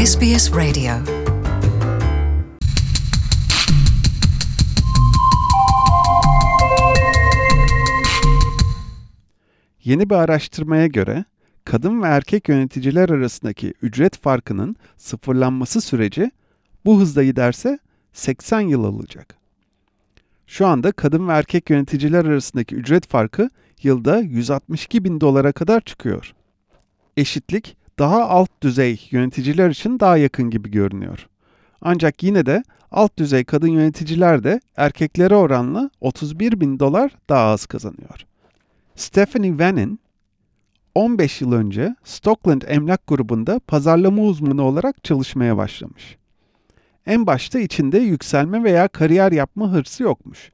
SBS Radio. Yeni bir araştırmaya göre kadın ve erkek yöneticiler arasındaki ücret farkının sıfırlanması süreci bu hızla giderse 80 yıl alacak. Şu anda kadın ve erkek yöneticiler arasındaki ücret farkı yılda 162 bin dolara kadar çıkıyor. Eşitlik daha alt düzey yöneticiler için daha yakın gibi görünüyor. Ancak yine de alt düzey kadın yöneticiler de erkeklere oranla 31 bin dolar daha az kazanıyor. Stephanie Vannin, 15 yıl önce Stockland Emlak Grubu'nda pazarlama uzmanı olarak çalışmaya başlamış. En başta içinde yükselme veya kariyer yapma hırsı yokmuş.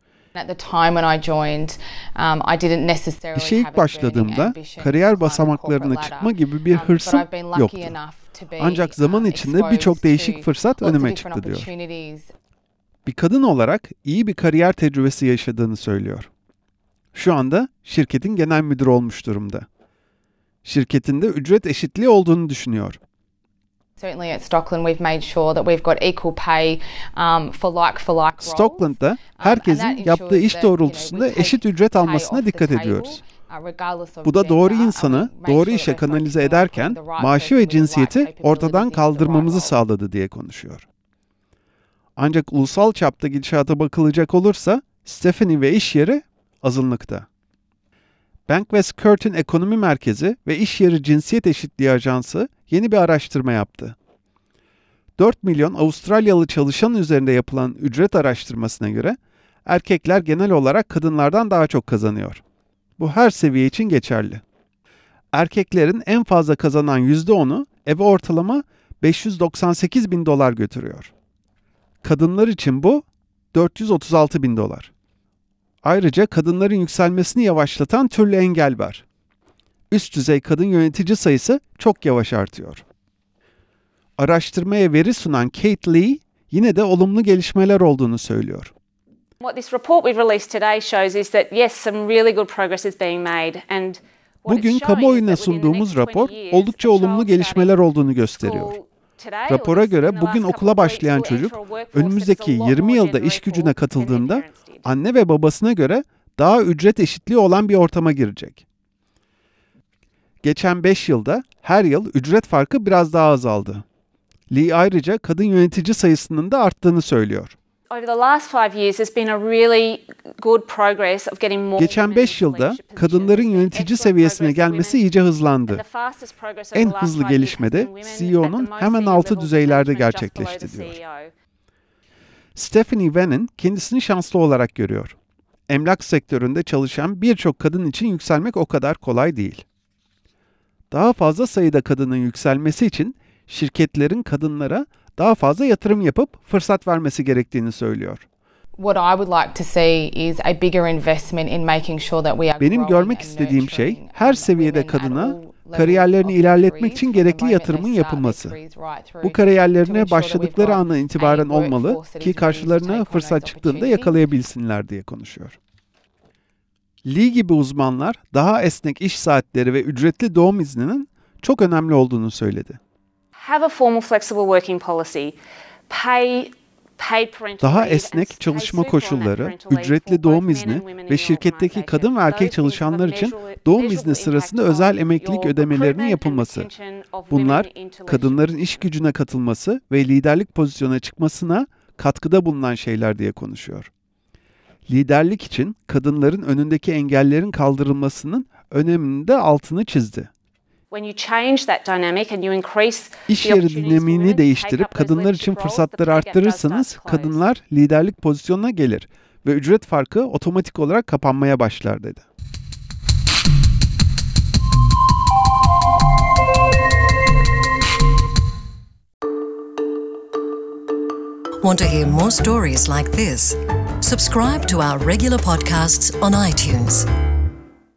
İşe ilk başladığımda kariyer basamaklarına çıkma gibi bir hırsım yoktu. Ancak zaman içinde birçok değişik fırsat önüme çıktı diyor. Bir kadın olarak iyi bir kariyer tecrübesi yaşadığını söylüyor. Şu anda şirketin genel müdürü olmuş durumda. Şirketinde ücret eşitliği olduğunu düşünüyor. Stockland'da herkesin yaptığı iş doğrultusunda eşit ücret almasına dikkat ediyoruz. Bu da doğru insanı doğru işe kanalize ederken maaşı ve cinsiyeti ortadan kaldırmamızı sağladı diye konuşuyor. Ancak ulusal çapta gidişata bakılacak olursa Stephanie ve iş yeri azınlıkta. Bank West Curtin Ekonomi Merkezi ve İş Yeri Cinsiyet Eşitliği Ajansı yeni bir araştırma yaptı. 4 milyon Avustralyalı çalışan üzerinde yapılan ücret araştırmasına göre erkekler genel olarak kadınlardan daha çok kazanıyor. Bu her seviye için geçerli. Erkeklerin en fazla kazanan %10'u eve ortalama 598 bin dolar götürüyor. Kadınlar için bu 436 bin dolar. Ayrıca kadınların yükselmesini yavaşlatan türlü engel var. Üst düzey kadın yönetici sayısı çok yavaş artıyor. Araştırmaya veri sunan Kate Lee yine de olumlu gelişmeler olduğunu söylüyor. Bugün kamuoyuna sunduğumuz rapor oldukça olumlu gelişmeler olduğunu gösteriyor. Rapora göre bugün okula başlayan çocuk önümüzdeki 20 yılda iş gücüne katıldığında anne ve babasına göre daha ücret eşitliği olan bir ortama girecek. Geçen 5 yılda her yıl ücret farkı biraz daha azaldı. Lee ayrıca kadın yönetici sayısının da arttığını söylüyor. Geçen 5 yılda kadınların yönetici seviyesine gelmesi iyice hızlandı. En hızlı gelişme de CEO'nun hemen altı düzeylerde gerçekleşti diyor. Stephanie Vannin kendisini şanslı olarak görüyor. Emlak sektöründe çalışan birçok kadın için yükselmek o kadar kolay değil. Daha fazla sayıda kadının yükselmesi için şirketlerin kadınlara daha fazla yatırım yapıp fırsat vermesi gerektiğini söylüyor. Benim görmek istediğim şey her seviyede kadına kariyerlerini ilerletmek için gerekli yatırımın yapılması. Bu kariyerlerine başladıkları andan itibaren olmalı ki karşılarına fırsat çıktığında yakalayabilsinler diye konuşuyor. Lee gibi uzmanlar daha esnek iş saatleri ve ücretli doğum izninin çok önemli olduğunu söyledi. Daha esnek çalışma koşulları, ücretli doğum izni ve şirketteki kadın ve erkek çalışanlar için doğum izni sırasında özel emeklilik ödemelerinin yapılması. Bunlar, kadınların iş gücüne katılması ve liderlik pozisyona çıkmasına katkıda bulunan şeyler diye konuşuyor. Liderlik için kadınların önündeki engellerin kaldırılmasının önemini de altını çizdi. İş yeri dinamiğini değiştirip kadınlar için fırsatları arttırırsanız kadınlar liderlik pozisyonuna gelir ve ücret farkı otomatik olarak kapanmaya başlar dedi. Want to hear more stories like this? Subscribe to our regular podcasts on iTunes.